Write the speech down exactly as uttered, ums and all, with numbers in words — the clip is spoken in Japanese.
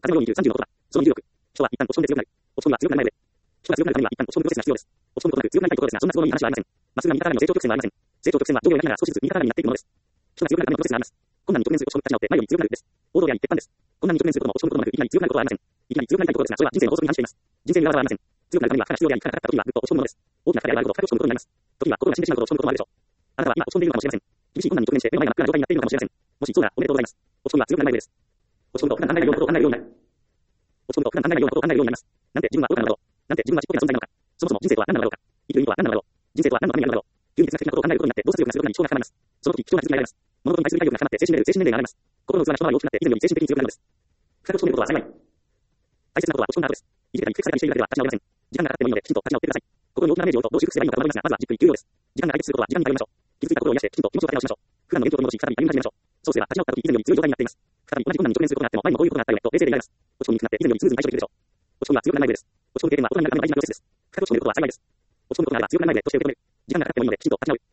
風のようにじゅう、さんじゅうの音だ。その入力。人は一旦オプションで強くなる。オプションは強くならないので。人が強くなるためには一旦オプションプロセスが必要です。オプションとなく強くなりたいところですが、そんな都合のいい話はありません。まっすぐな右肩上がりの成長曲線はありません。成長曲線は上下を描きながら少しずつ右肩上がりになっていくものです。人が強くなるためのプロセスがあります。困難に直面するオプションが立ち直って前より強くなるです。王道であり鉄板です。困難に直面することもオプションのこともなく、いきなり強くなることはありません。いきなり強くなりたいところですが、それは人生の法則に反しています。人生に裏はありません。強くなるためには負荷が必要であり、負荷がかかった時にはぐっと落ち込むものです。大きな負荷であるほど深く落ち込むことになります。時には心が死んでしまうほど落ち込むこともあるでしょう。あなたは今落ち込んでいるのかもしれません。厳しい困難に直面して目の前が真っ暗な状態になっているのかもしれません。もしそうならおめでとうございます。落ち込みは強くならないです。落ち込むと普段考えないようなことを考えるようになる。落ち込むと普段考えないようなことを考えるようになります。なんて自分は愚かなのだろう。なんて自分はちっぽけな存在なのか。そもそも人生とは何なのだろうか。生きる意味とは何なのだろう。人生とは何のためにあるのだろう。急に哲学的なことを考えることになって動作力がすることに思考が高まります。その時、人が実になります。物事に対する理解力が高まって精神年齢、精神年齢が上がります。心の器が一回り大きくなって以前より精神的に強くなるのです。深く落ち込めることは幸い。大切なことは落ち込んだ後です。いじれたりフィクサリにしているだけでは立ち直れません。時間がかかってもいいのできちんと立ち直ってください。心に大きなダメージを負うとどう修復すればいいのかと思いますが、まずはじっくり休養です。時間が解決することは時間に頼みましょう。傷ついた心を癒してきちんと気持ちを立て直しましょう。普段の元気を取り戻し、再び歩み始めましょう。そうすれば立ち直った時以前より強い状態になっています。再び同じ困難に直面することがあっても前にもこういうことがあったよねと冷静でいられます。落ち込みにくくなって以前よりスムーズに対処できるでしょう。落ち込みは強くならないのです。落ち込む経験は大人になるための大事なプロセスです。深く落ち込めることは幸いです。落ち込むことがあれば強くならないでとして受け止める。時間がかかってもいいのできちんと立ち直る。